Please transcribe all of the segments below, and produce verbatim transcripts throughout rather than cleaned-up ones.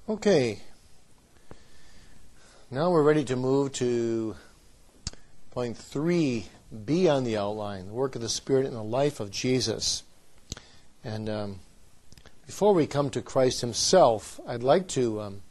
Okay, now we're ready to move to point three B on the outline, the work of the Spirit in the life of Jesus. And um, before we come to Christ himself, I'd like to um,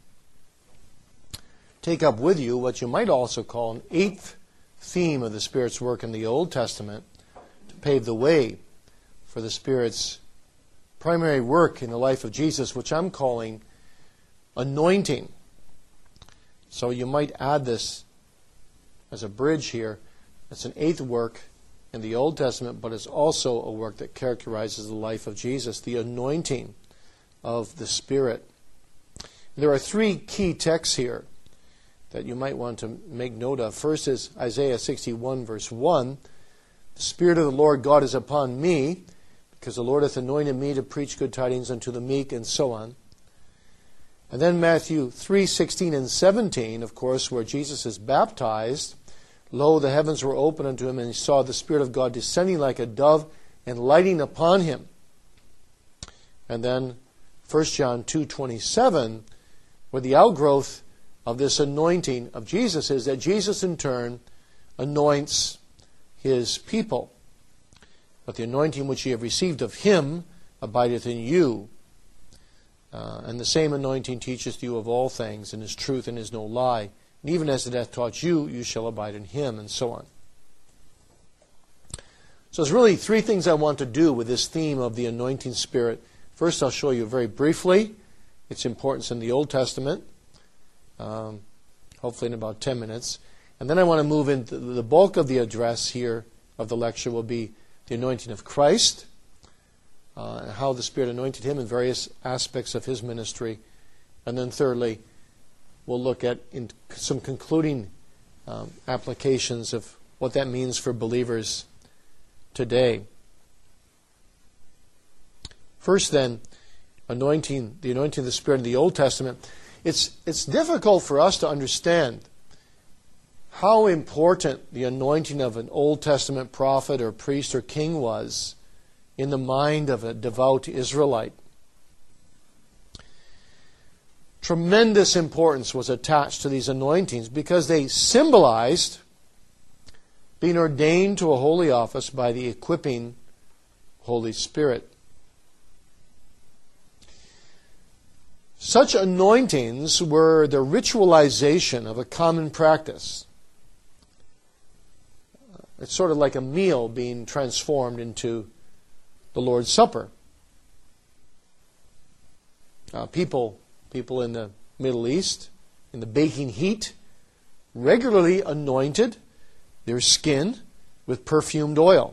take up with you what you might also call an eighth theme of the Spirit's work in the Old Testament to pave the way for the Spirit's primary work in the life of Jesus, which I'm calling anointing. So you might add this as a bridge here. It's an eighth work in the Old Testament, but it's also a work that characterizes the life of Jesus, the anointing of the Spirit. There are three key texts here that you might want to make note of. First is Isaiah sixty-one, verse one. The Spirit of the Lord God is upon me, because the Lord hath anointed me to preach good tidings unto the meek, and so on. And then Matthew three, sixteen and seventeen, of course, where Jesus is baptized. Lo, the heavens were opened unto him, and he saw the Spirit of God descending like a dove and lighting upon him. And then First John two, twenty-seven, where the outgrowth of this anointing of Jesus is that Jesus in turn anoints his people. But the anointing which ye have received of him abideth in you. Uh, and the same anointing teacheth you of all things, and is truth and is no lie. And even as it hath taught you, you shall abide in him, and so on. So there's really three things I want to do with this theme of the anointing Spirit. First, I'll show you very briefly its importance in the Old Testament, um, hopefully in about ten minutes. And then I want to move into the bulk of the address here of the lecture will be the anointing of Christ, uh, and how the Spirit anointed him in various aspects of his ministry. And then thirdly, we'll look at in some concluding um, applications of what that means for believers today. First then, anointing, the anointing of the Spirit in the Old Testament. It's, it's difficult for us to understand how important the anointing of an Old Testament prophet or priest or king was in the mind of a devout Israelite. Tremendous importance was attached to these anointings because they symbolized being ordained to a holy office by the equipping Holy Spirit. Such anointings were the ritualization of a common practice. It's sort of like a meal being transformed into the Lord's Supper. Uh, people, people in the Middle East, in the baking heat, regularly anointed their skin with perfumed oil.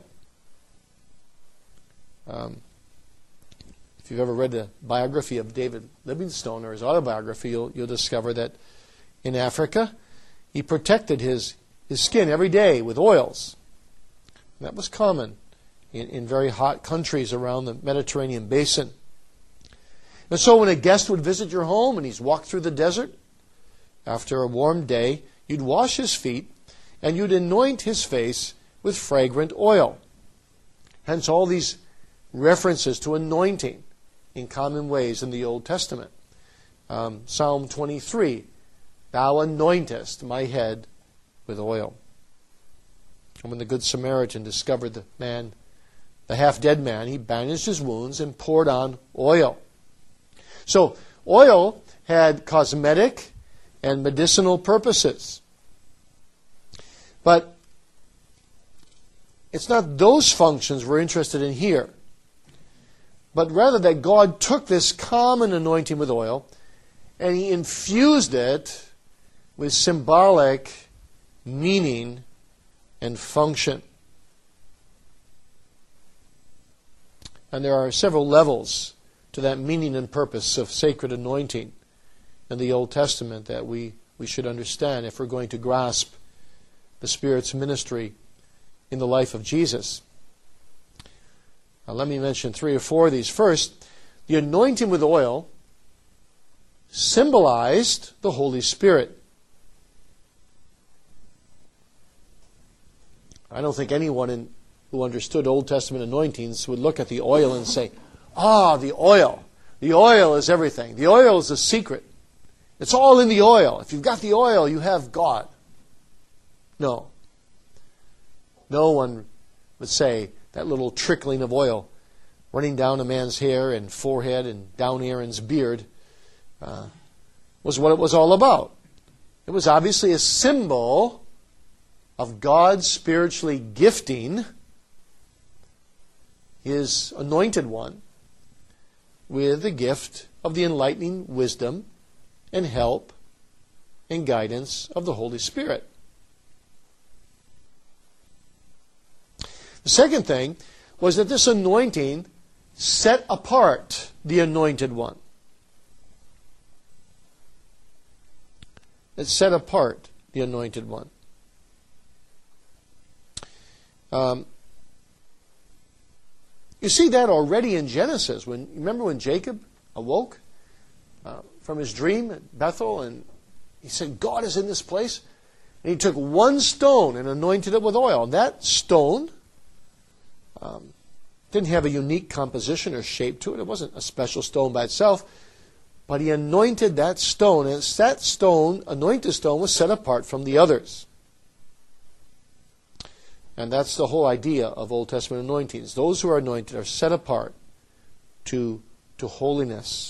Um, if you've ever read the biography of David Livingstone or his autobiography, you'll, you'll discover that in Africa, he protected his, his skin every day with oils. That was common in, in very hot countries around the Mediterranean basin. And so when a guest would visit your home and he's walked through the desert, after a warm day, you'd wash his feet and you'd anoint his face with fragrant oil. Hence all these references to anointing in common ways in the Old Testament. Um, Psalm twenty-three, thou anointest my head with oil. And when the Good Samaritan discovered the man, the half-dead man, he bandaged his wounds and poured on oil. So, oil had cosmetic and medicinal purposes. But it's not those functions we're interested in here, but rather that God took this common anointing with oil and he infused it with symbolic meaning and function. And there are several levels to that meaning and purpose of sacred anointing in the Old Testament that we, we should understand if we're going to grasp the Spirit's ministry in the life of Jesus. Now, let me mention three or four of these. First, the anointing with oil symbolized the Holy Spirit. I don't think anyone in, who understood Old Testament anointings would look at the oil and say, ah, the oil. The oil is everything. The oil is the secret. It's all in the oil. If you've got the oil, you have God. No. No one would say that little trickling of oil running down a man's hair and forehead and down Aaron's beard uh, was what it was all about. It was obviously a symbol of God spiritually gifting His anointed one with the gift of the enlightening wisdom and help and guidance of the Holy Spirit. The second thing was that this anointing set apart the anointed one. It set apart the anointed one. Um, you see that already in Genesis. When remember when Jacob awoke uh, from his dream at Bethel, and he said, God is in this place. And he took one stone and anointed it with oil. And that stone um, didn't have a unique composition or shape to it. It wasn't a special stone by itself. But he anointed that stone, and that stone, anointed stone, was set apart from the others. And that's the whole idea of Old Testament anointings. Those who are anointed are set apart to, to holiness.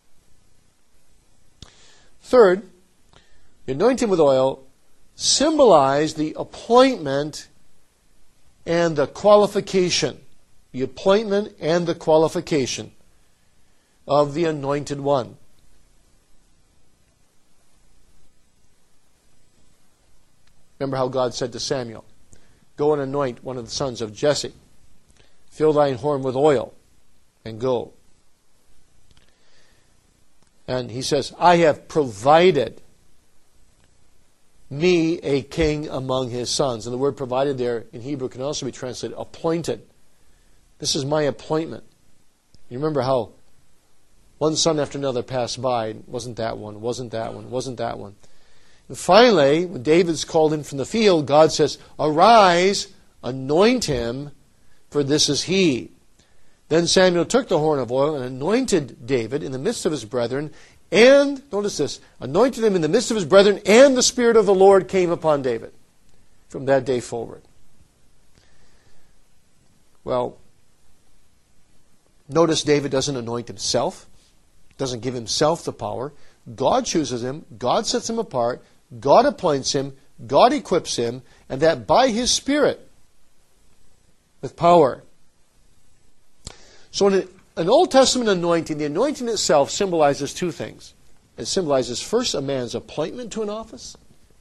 Third, the anointing with oil symbolized the appointment and the qualification. The appointment and the qualification of the anointed one. Remember how God said to Samuel, go and anoint one of the sons of Jesse. Fill thine horn with oil and go. And he says, I have provided me a king among his sons. And the word provided there in Hebrew can also be translated appointed. This is my appointment. You remember how one son after another passed by. Wasn't that one, wasn't that one, wasn't that one. And finally, when David's called in from the field, God says, arise, anoint him, for this is he. Then Samuel took the horn of oil and anointed David in the midst of his brethren, and, notice this, anointed him in the midst of his brethren, and the Spirit of the Lord came upon David from that day forward. Well, notice David doesn't anoint himself, doesn't give himself the power. God chooses him, God sets him apart, God appoints him, God equips him, and that by His Spirit, with power. So in an Old Testament anointing, the anointing itself symbolizes two things. It symbolizes first a man's appointment to an office.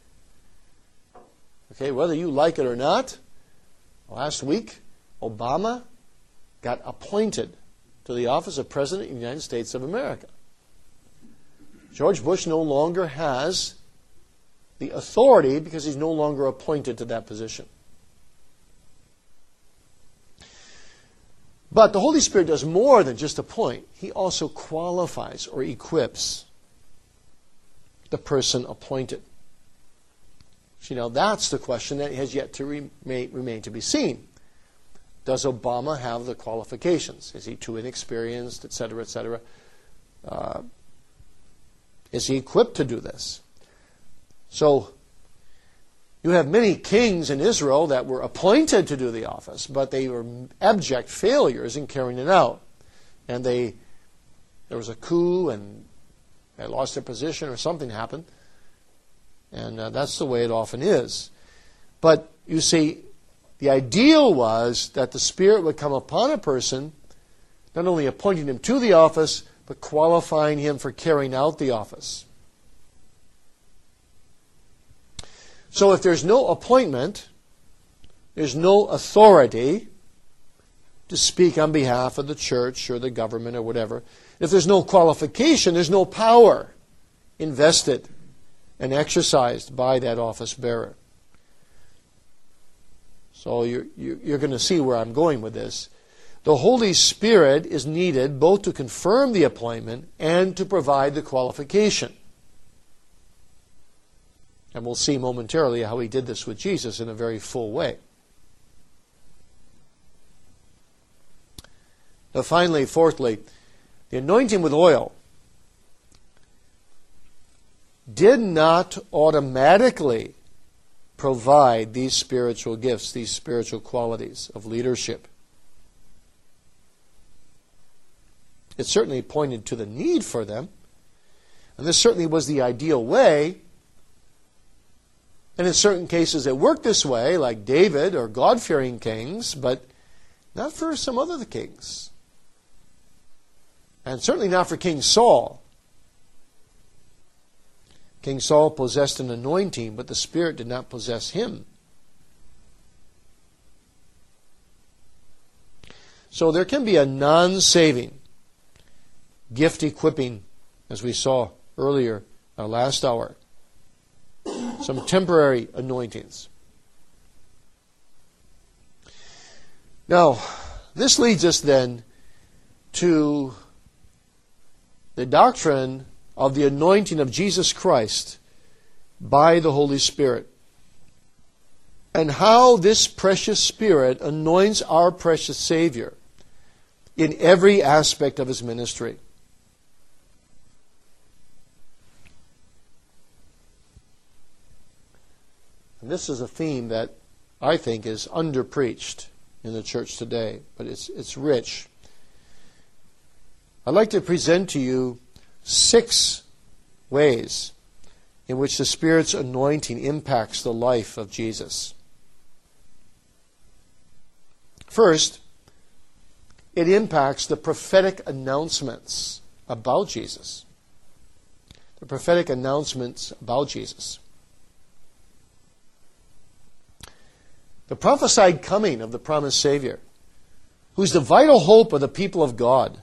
Okay, whether you like it or not, last week Obama got appointed to the office of President of the United States of America. George Bush no longer has the authority because he's no longer appointed to that position. But the Holy Spirit does more than just appoint. He also qualifies or equips the person appointed. See, now that's the question that has yet to remain, remain to be seen. Does Obama have the qualifications? Is he too inexperienced, et cetera, et cetera? Uh, is he equipped to do this? So, you have many kings in Israel that were appointed to do the office, but they were abject failures in carrying it out. And they, there was a coup, and they lost their position, or something happened. And uh, that's the way it often is. But, you see, the ideal was that the Spirit would come upon a person, not only appointing him to the office, but qualifying him for carrying out the office. So if there's no appointment, there's no authority to speak on behalf of the church or the government or whatever. If there's no qualification, there's no power invested and exercised by that office bearer. So you're, you're going to see where I'm going with this. The Holy Spirit is needed both to confirm the appointment and to provide the qualification. And we'll see momentarily how He did this with Jesus in a very full way. Now finally, fourthly, the anointing with oil did not automatically provide these spiritual gifts, these spiritual qualities of leadership. It certainly pointed to the need for them, and this certainly was the ideal way. And in certain cases it worked this way, like David or God-fearing kings, but not for some other kings. And certainly not for King Saul. King Saul possessed an anointing, but the Spirit did not possess him. So there can be a non-saving gift equipping, as we saw earlier, uh, last hour. Some temporary anointings. Now, this leads us then to the doctrine of the anointing of Jesus Christ by the Holy Spirit, and how this precious Spirit anoints our precious Savior in every aspect of His ministry. And this is a theme that I think is underpreached in the church today, but it's it's rich. I'd like to present to you six ways in which the Spirit's anointing impacts the life of Jesus. First, it impacts the prophetic announcements about Jesus. The prophetic announcements about Jesus. The prophesied coming of the promised Savior, who's the vital hope of the people of God,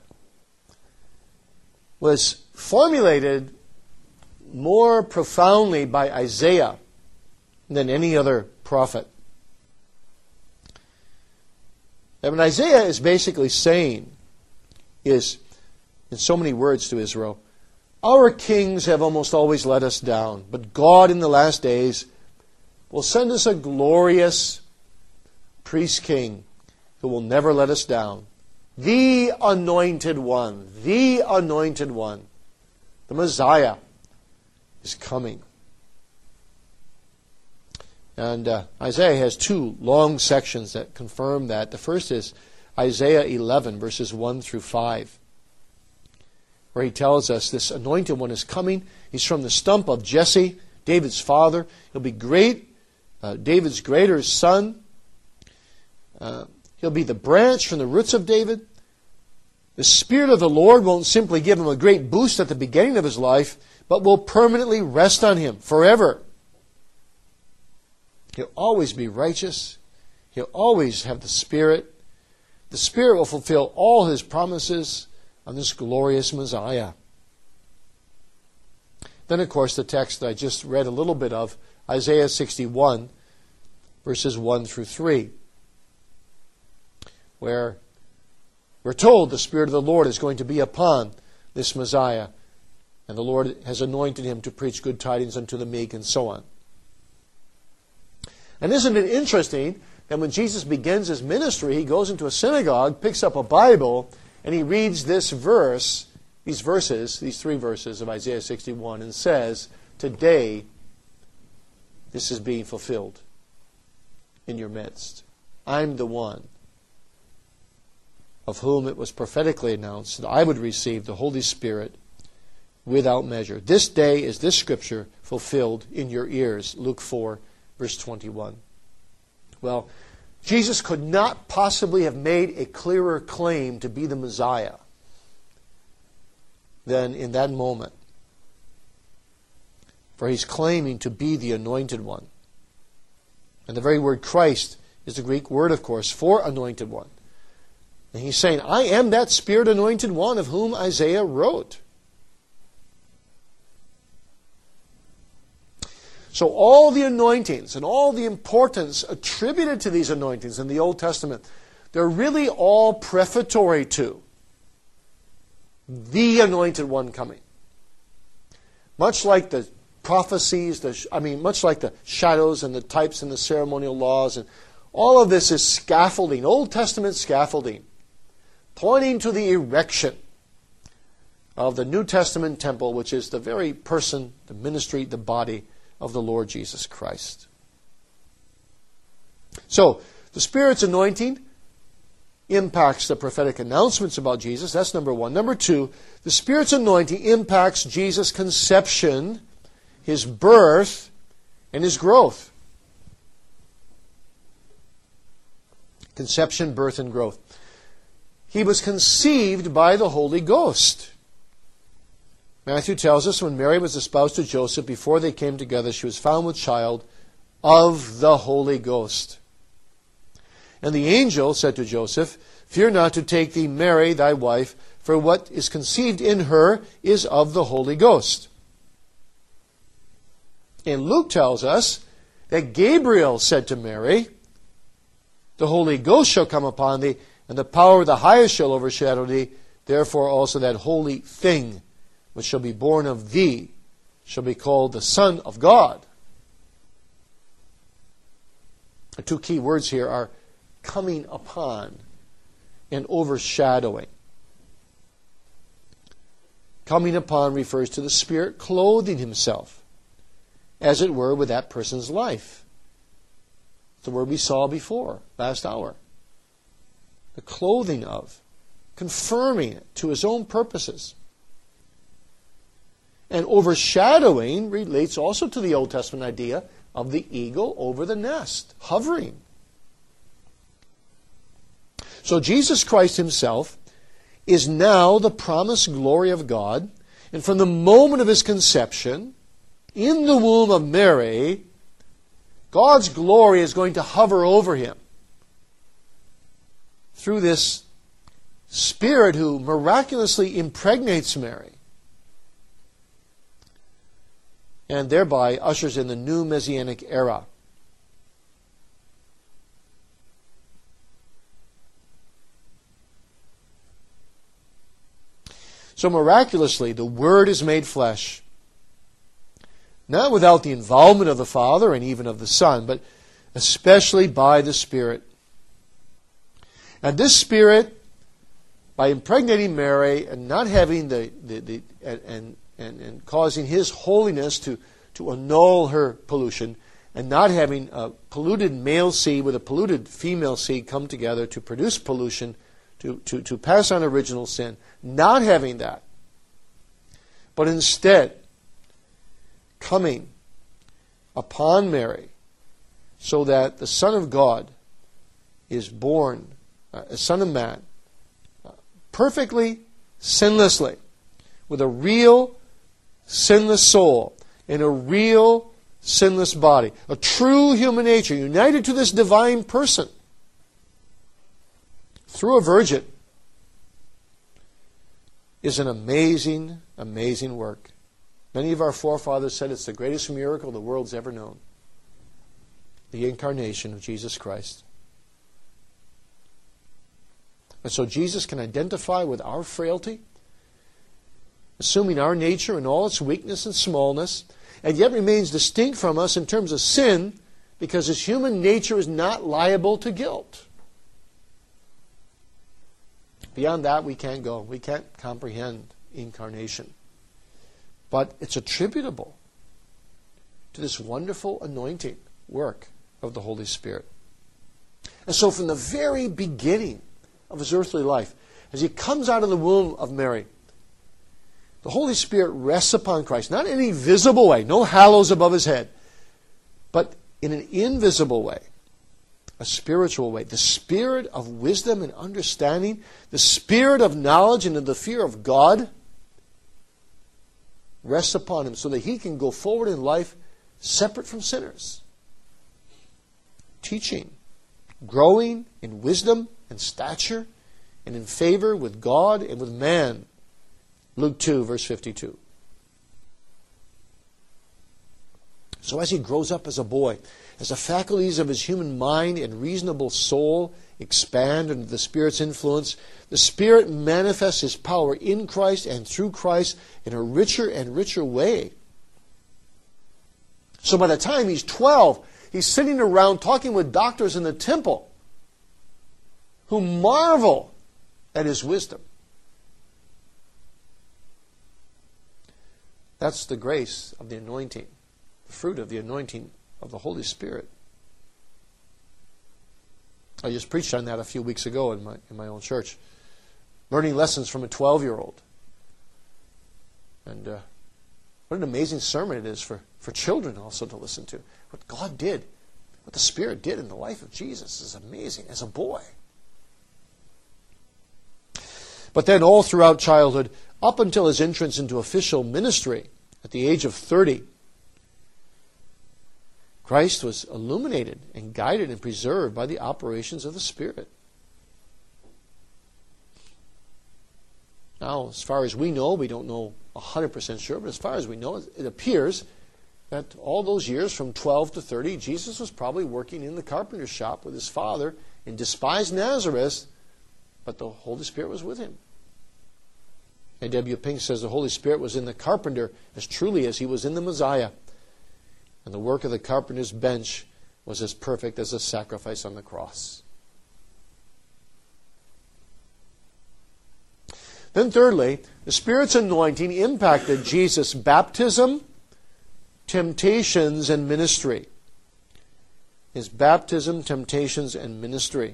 was formulated more profoundly by Isaiah than any other prophet. And what Isaiah is basically saying is, in so many words to Israel, our kings have almost always let us down, but God in the last days will send us a glorious priest king who will never let us down. The anointed one, the anointed one, the Messiah is coming. And uh, Isaiah has two long sections that confirm that. The first is Isaiah eleven, verses one through five, where he tells us this anointed one is coming. He's from the stump of Jesse, David's father. He'll be great, uh, David's greater son. Uh, he'll be the branch from the roots of David. The Spirit of the Lord won't simply give him a great boost at the beginning of his life, but will permanently rest on him forever. He'll always be righteous. He'll always have the Spirit. The Spirit will fulfill all His promises on this glorious Messiah. Then, of course, the text that I just read a little bit of, Isaiah sixty-one, verses one through three, where we're told the Spirit of the Lord is going to be upon this Messiah, and the Lord has anointed him to preach good tidings unto the meek, and so on. And isn't it interesting that when Jesus begins his ministry, he goes into a synagogue, picks up a Bible, and he reads this verse, these verses, these three verses of Isaiah sixty-one, and says, today this is being fulfilled in your midst. I'm the one of whom it was prophetically announced that I would receive the Holy Spirit without measure. This day is this scripture fulfilled in your ears. Luke four, verse twenty-one. Well, Jesus could not possibly have made a clearer claim to be the Messiah than in that moment. For he's claiming to be the anointed one. And the very word Christ is the Greek word, of course, for anointed one. And he's saying, I am that Spirit anointed one of whom Isaiah wrote. So all the anointings and all the importance attributed to these anointings in the Old Testament, they're really all prefatory to the anointed one coming. Much like the prophecies, the, I mean, much like the shadows and the types and the ceremonial laws, and all of this is scaffolding, Old Testament scaffolding, pointing to the erection of the New Testament temple, which is the very person, the ministry, the body of the Lord Jesus Christ. So, the Spirit's anointing impacts the prophetic announcements about Jesus. That's number one. Number two, the Spirit's anointing impacts Jesus' conception, his birth, and his growth. Conception, birth, and growth. He was conceived by the Holy Ghost. Matthew tells us when Mary was espoused to Joseph, before they came together, she was found with child of the Holy Ghost. And the angel said to Joseph, "Fear not to take thee Mary, thy wife, for what is conceived in her is of the Holy Ghost." And Luke tells us that Gabriel said to Mary, "The Holy Ghost shall come upon thee, and the power of the highest shall overshadow thee. Therefore also that holy thing which shall be born of thee shall be called the Son of God." The two key words here are coming upon and overshadowing. Coming upon refers to the Spirit clothing himself, as it were, with that person's life. The word we saw before, last hour. The clothing of, confirming it to his own purposes. And overshadowing relates also to the Old Testament idea of the eagle over the nest, hovering. So Jesus Christ himself is now the promised glory of God, and from the moment of his conception, in the womb of Mary, God's glory is going to hover over him through this Spirit who miraculously impregnates Mary and thereby ushers in the new Messianic era. So miraculously, the Word is made flesh, not without the involvement of the Father and even of the Son, but especially by the Spirit. And this Spirit, by impregnating Mary and not having the, the, the and, and, and causing His holiness to, to annul her pollution, and not having a polluted male seed with a polluted female seed come together to produce pollution, to, to, to pass on original sin, not having that, but instead coming upon Mary so that the Son of God is born, uh, a Son of Man, uh, perfectly, sinlessly, with a real sinless soul and a real sinless body, a true human nature united to this divine person through a virgin, is an amazing, amazing work. Many of our forefathers said it's the greatest miracle the world's ever known. The incarnation of Jesus Christ. And so Jesus can identify with our frailty, assuming our nature in all its weakness and smallness, and yet remains distinct from us in terms of sin, because his human nature is not liable to guilt. Beyond that, we can't go. We can't comprehend incarnation. But it's attributable to this wonderful anointing work of the Holy Spirit. And so from the very beginning of his earthly life, as he comes out of the womb of Mary, the Holy Spirit rests upon Christ, not in any visible way, no halos above his head, but in an invisible way, a spiritual way. The spirit of wisdom and understanding, the spirit of knowledge and of the fear of God rests upon him so that he can go forward in life separate from sinners, teaching, growing in wisdom and stature and in favor with God and with man. Luke two, verse fifty-two. So as he grows up as a boy, as the faculties of his human mind and reasonable soul expand under the Spirit's influence, the Spirit manifests his power in Christ and through Christ in a richer and richer way. So by the time he's twelve, he's sitting around talking with doctors in the temple who marvel at his wisdom. That's the grace of the anointing, the fruit of the anointing of the Holy Spirit. I just preached on that a few weeks ago in my in my own church. Learning lessons from a twelve-year-old. And uh, what an amazing sermon it is for, for children also to listen to. What God did, what the Spirit did in the life of Jesus is amazing as a boy. But then all throughout childhood, up until his entrance into official ministry at the age of thirty, Christ was illuminated and guided and preserved by the operations of the Spirit. Now, as far as we know, we don't know one hundred percent sure, but as far as we know, it appears that all those years from twelve to thirty, Jesus was probably working in the carpenter's shop with his father in despised Nazareth, but the Holy Spirit was with him. A W Pink says the Holy Spirit was in the carpenter as truly as he was in the Messiah. And the work of the carpenter's bench was as perfect as the sacrifice on the cross. Then thirdly, the Spirit's anointing impacted Jesus' baptism, temptations, and ministry. His baptism, temptations, and ministry.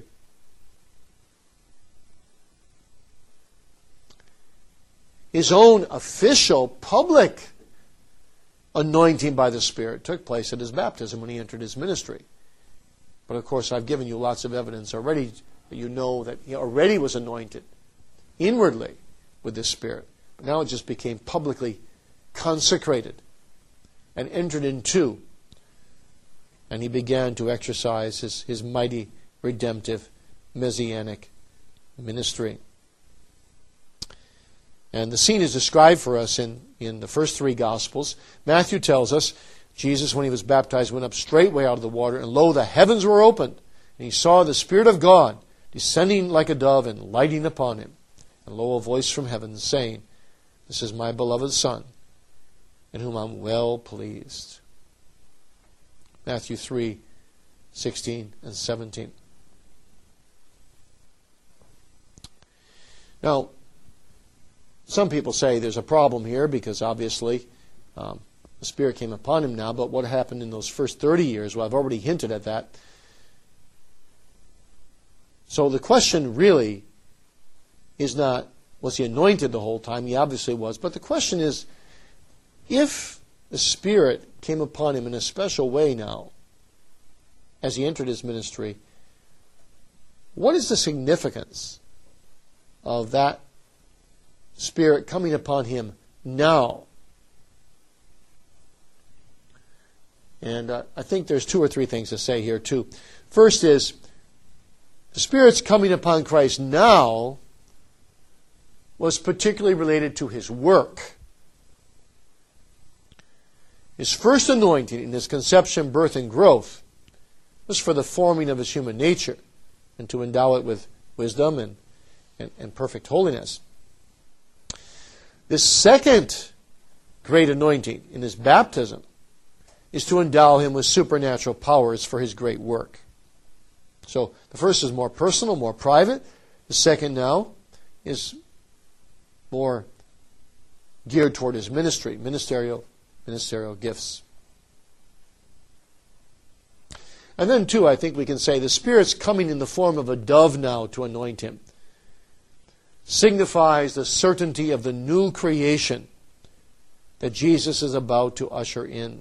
His own official, public anointing by the Spirit took place at his baptism when he entered his ministry. But of course, I've given you lots of evidence already that you know that he already was anointed inwardly with the Spirit. But now it just became publicly consecrated and entered into. And he began to exercise his, his mighty, redemptive, messianic ministry. And the scene is described for us in, in the first three Gospels. Matthew tells us, Jesus, when he was baptized, went up straightway out of the water, and lo, the heavens were opened, and he saw the Spirit of God descending like a dove and lighting upon him. And lo, a voice from heaven saying, This is my beloved Son, in whom I'm well pleased. Matthew three, sixteen and seventeen. Now, some people say there's a problem here because obviously um, the Spirit came upon him now, but what happened in those first thirty years? Well, I've already hinted at that. So the question really is not, was he anointed the whole time? He obviously was. But the question is, if the Spirit came upon him in a special way now, as he entered his ministry, what is the significance of that Spirit coming upon him now? And uh, I think there's two or three things to say here too. First is, the Spirit's coming upon Christ now was particularly related to his work. His first anointing in his conception, birth, and growth was for the forming of his human nature and to endow it with wisdom and, and, and perfect holiness. This second great anointing in his baptism is to endow him with supernatural powers for his great work. So the first is more personal, more private. The second now is more geared toward his ministry, ministerial, ministerial gifts. And then too, I think we can say the Spirit's coming in the form of a dove now to anoint him signifies the certainty of the new creation that Jesus is about to usher in.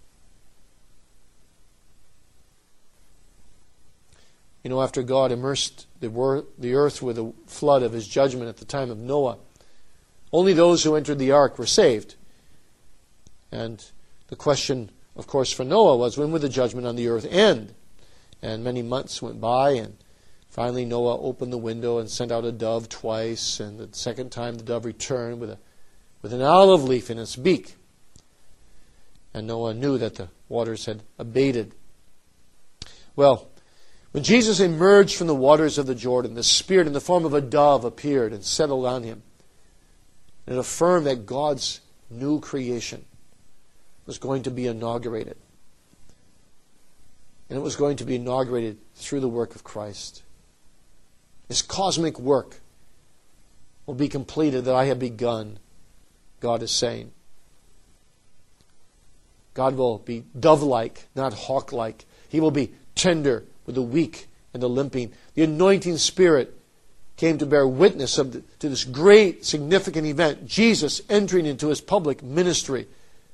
You know, after God immersed the, wor- the earth with a flood of his judgment at the time of Noah, only those who entered the ark were saved. And the question, of course, for Noah was, when would the judgment on the earth end? And many months went by, and finally Noah opened the window and sent out a dove twice, and the second time the dove returned with a with an olive leaf in its beak. And Noah knew that the waters had abated. Well, when Jesus emerged from the waters of the Jordan, the Spirit in the form of a dove appeared and settled on him. And it affirmed that God's new creation was going to be inaugurated. And it was going to be inaugurated through the work of Christ. This cosmic work will be completed that I have begun, God is saying. God will be dove-like, not hawk-like. He will be tender with the weak and the limping. The anointing Spirit came to bear witness of the, to this great, significant event, Jesus entering into his public ministry,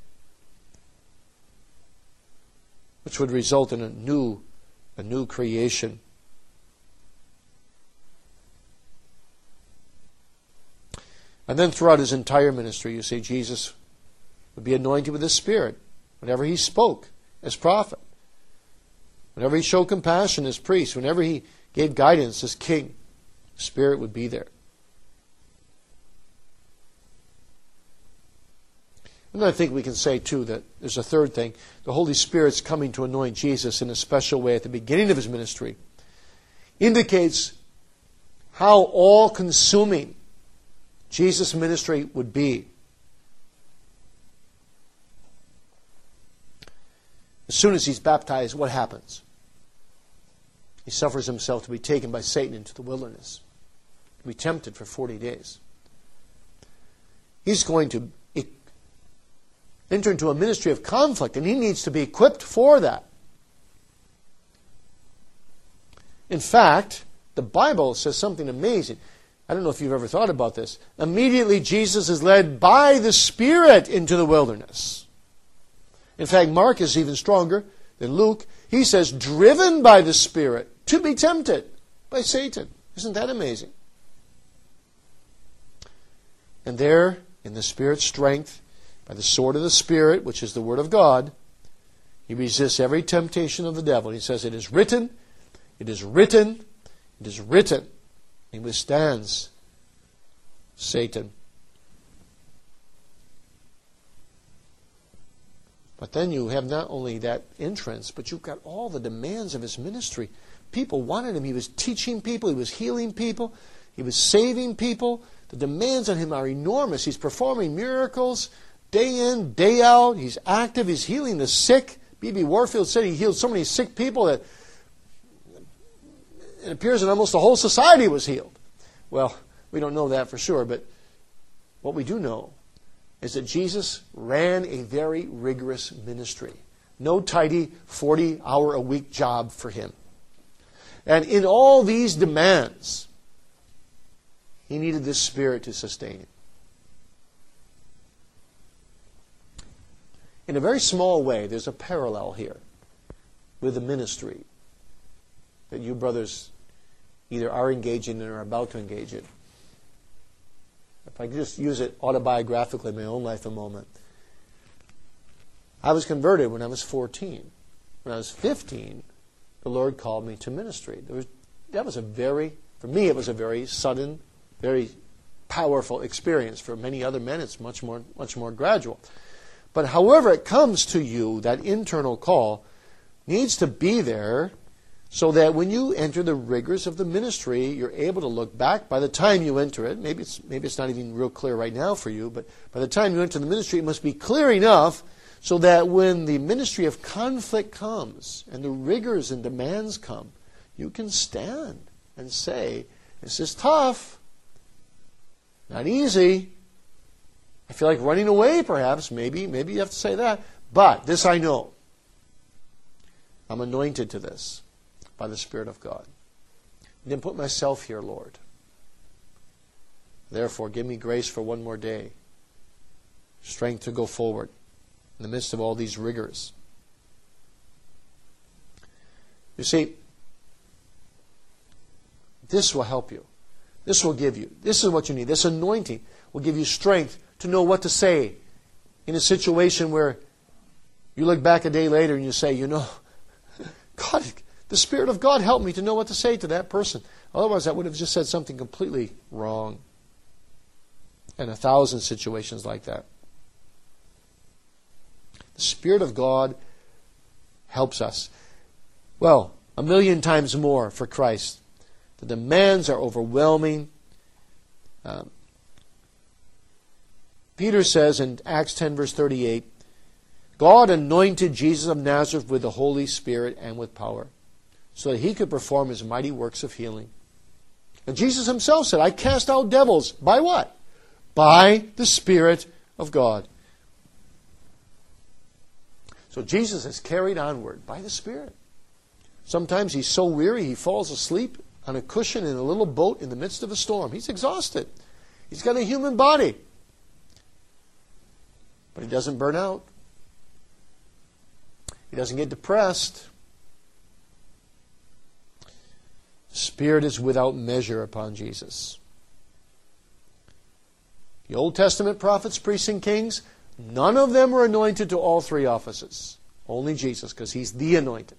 which would result in a new, a new creation. And then throughout his entire ministry, you see, Jesus would be anointed with the Spirit. Whenever he spoke as prophet, whenever he showed compassion as priest, whenever he gave guidance as king, the Spirit would be there. And I think we can say, too, that there's a third thing. The Holy Spirit's coming to anoint Jesus in a special way at the beginning of his ministry indicates how all-consuming Jesus' ministry would be. As soon as he's baptized, what happens? He suffers himself to be taken by Satan into the wilderness, to be tempted for forty days. He's going to enter into a ministry of conflict, and he needs to be equipped for that. In fact, the Bible says something amazing. I don't know if you've ever thought about this. Immediately, Jesus is led by the Spirit into the wilderness. In fact, Mark is even stronger than Luke. He says, driven by the Spirit to be tempted by Satan. Isn't that amazing? And there, in the Spirit's strength, by the sword of the Spirit, which is the Word of God, he resists every temptation of the devil. He says, it is written, it is written, it is written. He withstands Satan. But then you have not only that entrance, but you've got all the demands of his ministry. People wanted him. He was teaching people. He was healing people. He was saving people. The demands on him are enormous. He's performing miracles day in, day out. He's active. He's healing the sick. B B Warfield said he healed so many sick people that it appears that almost the whole society was healed. Well, we don't know that for sure, but what we do know is that Jesus ran a very rigorous ministry. No tidy forty-hour-a-week job for him. And in all these demands, he needed the Spirit to sustain him. In a very small way, there's a parallel here with the ministry that you brothers either are engaging in or are about to engage in. If I could just use it autobiographically in my own life a moment. I was converted when I was fourteen. When I was fifteen, the Lord called me to ministry. There was, that was a very, for me it was a very sudden, very powerful experience. For many other men it's much more, much more gradual. But however it comes to you, that internal call needs to be there so that when you enter the rigors of the ministry, you're able to look back. By the time you enter it, maybe it's, maybe it's not even real clear right now for you, but by the time you enter the ministry, it must be clear enough so that when the ministry of conflict comes and the rigors and demands come, you can stand and say, this is tough, not easy. I feel like running away perhaps, maybe, maybe you have to say that. But this I know, I'm anointed to this by the Spirit of God. I didn't put myself here, Lord. Therefore, give me grace for one more day, strength to go forward in the midst of all these rigors. You see, this will help you. This will give you. This is what you need. This anointing will give you strength to know what to say in a situation where you look back a day later and you say, you know, God, the Spirit of God helped me to know what to say to that person. Otherwise, I would have just said something completely wrong. And a thousand situations like that. The Spirit of God helps us. Well, a million times more for Christ. The demands are overwhelming. Um, Peter says in Acts ten, verse thirty-eight, God anointed Jesus of Nazareth with the Holy Spirit and with power, so that he could perform his mighty works of healing. And Jesus himself said, I cast out devils. By what? By the Spirit of God. So Jesus is carried onward by the Spirit. Sometimes he's so weary he falls asleep on a cushion in a little boat in the midst of a storm. He's exhausted. He's got a human body. But he doesn't burn out. He doesn't get depressed. The Spirit is without measure upon Jesus. The Old Testament prophets, priests, and kings, none of them were anointed to all three offices. Only Jesus, because he's the anointed.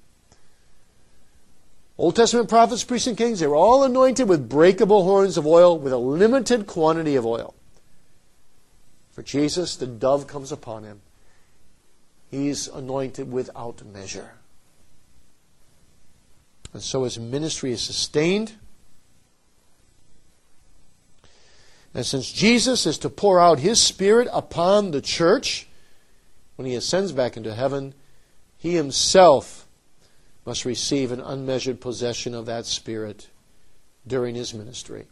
Old Testament prophets, priests, and kings, they were all anointed with breakable horns of oil with a limited quantity of oil. For Jesus, the dove comes upon him. He's anointed without measure. And so his ministry is sustained. And since Jesus is to pour out his Spirit upon the church, when he ascends back into heaven, he himself must receive an unmeasured possession of that Spirit during his ministry.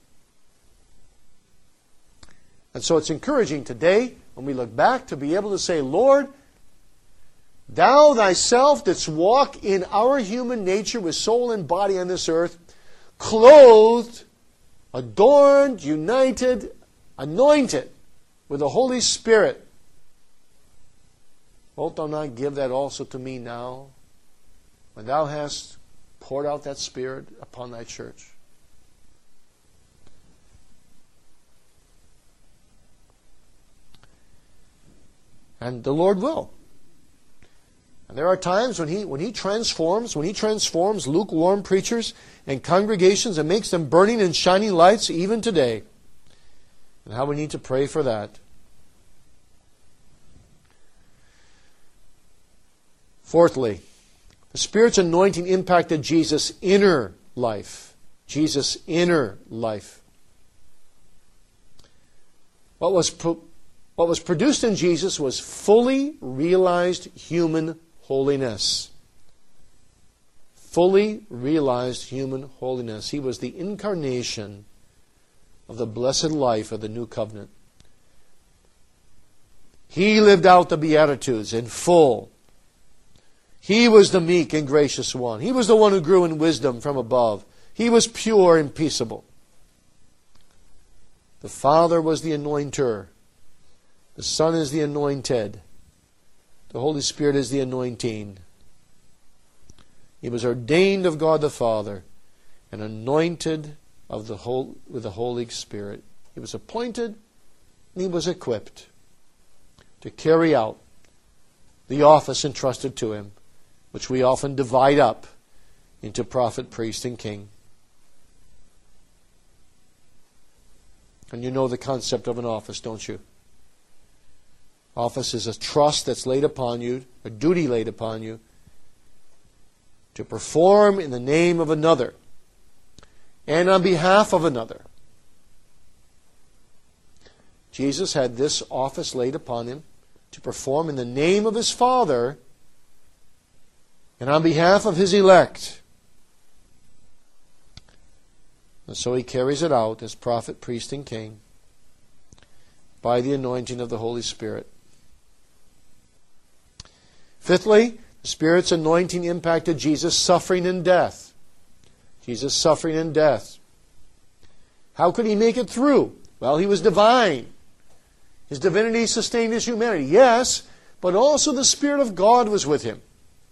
And so it's encouraging today, when we look back, to be able to say, Lord, thou thyself didst walk in our human nature with soul and body on this earth, clothed, adorned, united, anointed with the Holy Spirit. Wilt thou not give that also to me now, when thou hast poured out that Spirit upon thy church? And the Lord will. And there are times when He when He transforms, when He transforms lukewarm preachers and congregations and makes them burning and shining lights even today. And how we need to pray for that. Fourthly, the Spirit's anointing impacted Jesus' inner life. Jesus' inner life. What was, pro- what was produced in Jesus was fully realized human holiness. Fully realized human holiness. He was the incarnation of the blessed life of the new covenant. He lived out the Beatitudes in full. He was the meek and gracious one. He was the one who grew in wisdom from above. He was pure and peaceable. The Father was the anointer. The Son is the anointed. The Holy Spirit is the anointing. He was ordained of God the Father and anointed of the whole, with the Holy Spirit. He was appointed and he was equipped to carry out the office entrusted to him, which we often divide up into prophet, priest, and king. And you know the concept of an office, don't you? Office is a trust that's laid upon you, a duty laid upon you, to perform in the name of another and on behalf of another. Jesus had this office laid upon him to perform in the name of his Father and on behalf of his elect. And so he carries it out as prophet, priest, and king by the anointing of the Holy Spirit. Fifthly, the Spirit's anointing impacted Jesus' suffering and death. Jesus' suffering and death. How could he make it through? Well, he was divine. His divinity sustained his humanity. Yes, but also the Spirit of God was with him.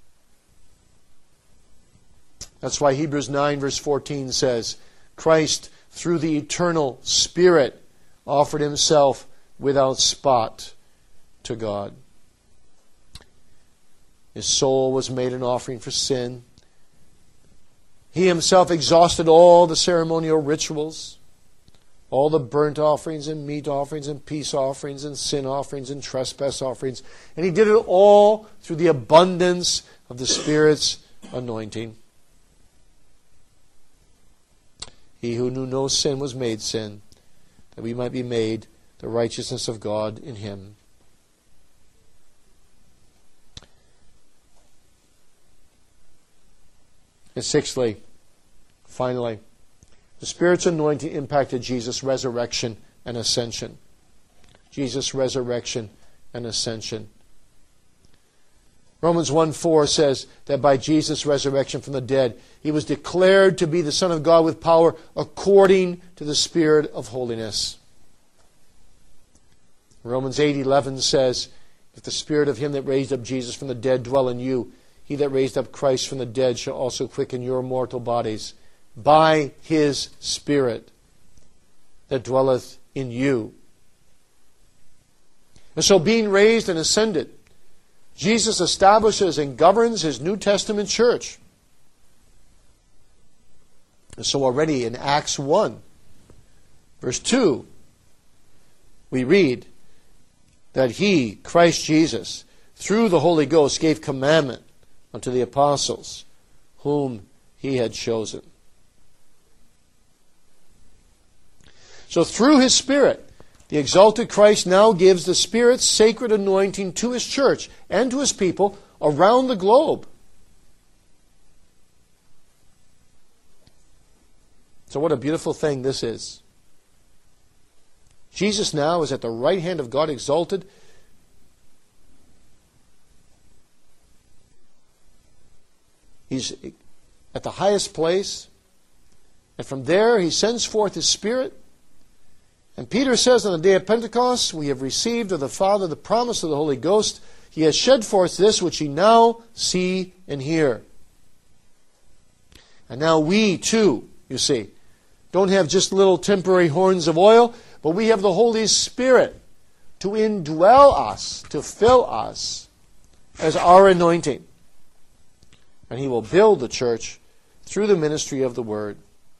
That's why Hebrews nine verse fourteen says, Christ, through the eternal Spirit, offered himself without spot to God. His soul was made an offering for sin. He himself exhausted all the ceremonial rituals, all the burnt offerings and meat offerings and peace offerings and sin offerings and trespass offerings. And he did it all through the abundance of the Spirit's anointing. He who knew no sin was made sin, that we might be made the righteousness of God in him. And sixthly, finally, the Spirit's anointing impacted Jesus' resurrection and ascension. Jesus' resurrection and ascension. Romans one four says that by Jesus' resurrection from the dead, he was declared to be the Son of God with power according to the Spirit of holiness. Romans eight eleven says, if the Spirit of him that raised up Jesus from the dead dwell in you, he that raised up Christ from the dead shall also quicken your mortal bodies by his Spirit that dwelleth in you. And so being raised and ascended, Jesus establishes and governs his New Testament church. And so already in Acts one, verse two, we read that he, Christ Jesus, through the Holy Ghost gave commandment unto the apostles whom he had chosen. So through his Spirit, the exalted Christ now gives the Spirit's sacred anointing to his church and to his people around the globe. So what a beautiful thing this is. Jesus now is at the right hand of God exalted. He's at the highest place. And from there he sends forth his Spirit. And Peter says on the day of Pentecost, we have received of the Father the promise of the Holy Ghost. He has shed forth this which ye now see and hear. And now we too, you see, don't have just little temporary horns of oil, but we have the Holy Spirit to indwell us, to fill us as our anointing. And he will build the church through the ministry of the Word.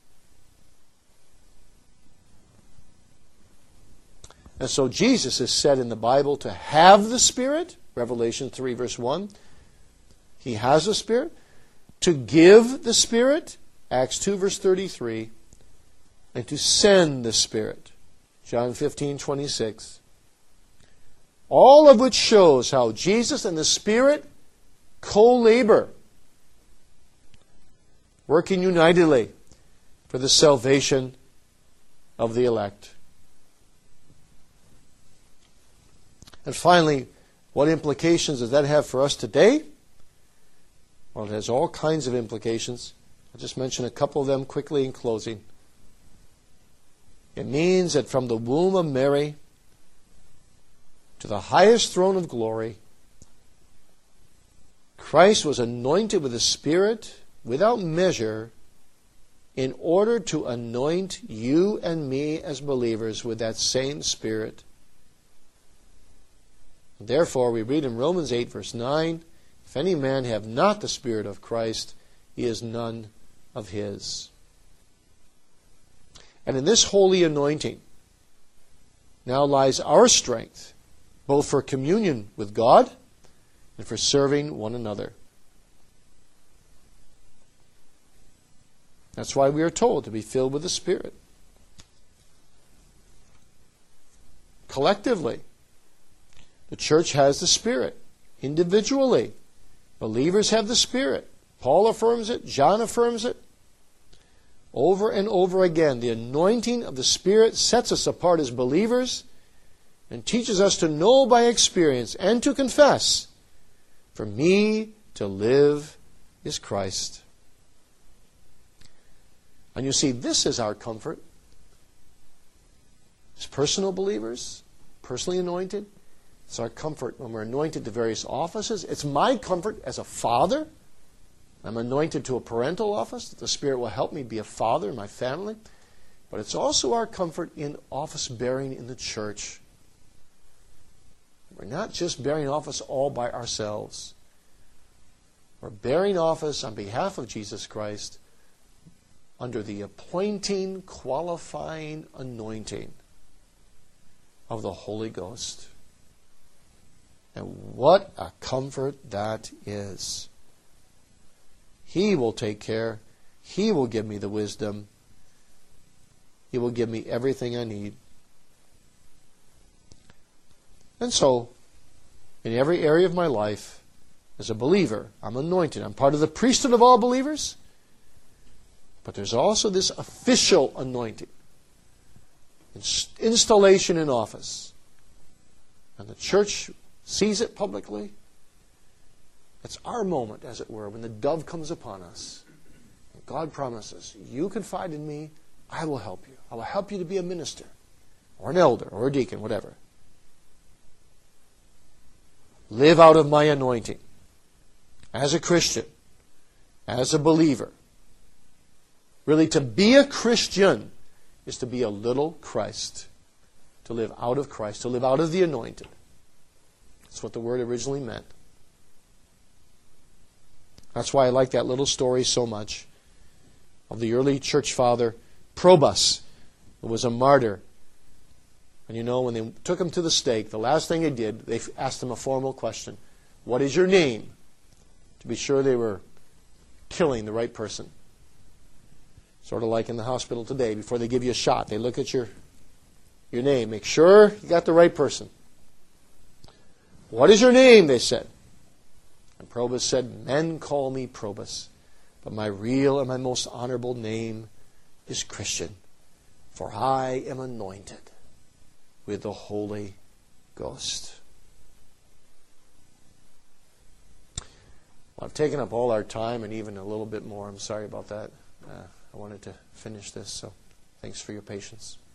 And so Jesus is said in the Bible to have the Spirit, Revelation three verse one. He has the Spirit. To give the Spirit, Acts two verse thirty-three. And to send the Spirit, John fifteen twenty-six. All of which shows how Jesus and the Spirit co-labor, working unitedly for the salvation of the elect. And finally, what implications does that have for us today? Well, it has all kinds of implications. I'll just mention a couple of them quickly in closing. It means that from the womb of Mary to the highest throne of glory, Christ was anointed with the Spirit without measure in order to anoint you and me as believers with that same Spirit. Therefore, we read in Romans eight, verse nine, if any man have not the Spirit of Christ, he is none of his. And in this holy anointing now lies our strength, both for communion with God and for serving one another. That's why we are told to be filled with the Spirit. Collectively, the church has the Spirit. Individually, believers have the Spirit. Paul affirms it. John affirms it. Over and over again, the anointing of the Spirit sets us apart as believers and teaches us to know by experience and to confess, for me to live is Christ. And you see, this is our comfort. As personal believers, personally anointed, it's our comfort when we're anointed to various offices. It's my comfort as a father. I'm anointed to a parental office, that the Spirit will help me be a father in my family. But it's also our comfort in office bearing in the church. We're not just bearing office all by ourselves. We're bearing office on behalf of Jesus Christ under the appointing, qualifying anointing of the Holy Ghost. And what a comfort that is. He will take care. He will give me the wisdom. He will give me everything I need. And so, in every area of my life, as a believer, I'm anointed. I'm part of the priesthood of all believers. But there's also this official anointing. Installation in office. And the church sees it publicly. It's our moment, as it were, when the dove comes upon us. God promises, you confide in me, I will help you. I will help you to be a minister, or an elder, or a deacon, whatever. Live out of my anointing. As a Christian, as a believer. Really, to be a Christian is to be a little Christ. To live out of Christ, to live out of the anointed. That's what the word originally meant. That's why I like that little story so much of the early church father, Probus, who was a martyr. And you know, when they took him to the stake, the last thing they did, they asked him a formal question. What is your name? To be sure they were killing the right person. Sort of like in the hospital today, before they give you a shot, they look at your, your name. Make sure you got the right person. What is your name? They said. And Probus said, men call me Probus, but my real and my most honorable name is Christian, for I am anointed with the Holy Ghost. Well, I've taken up all our time and even a little bit more. I'm sorry about that. Uh, I wanted to finish this, so thanks for your patience.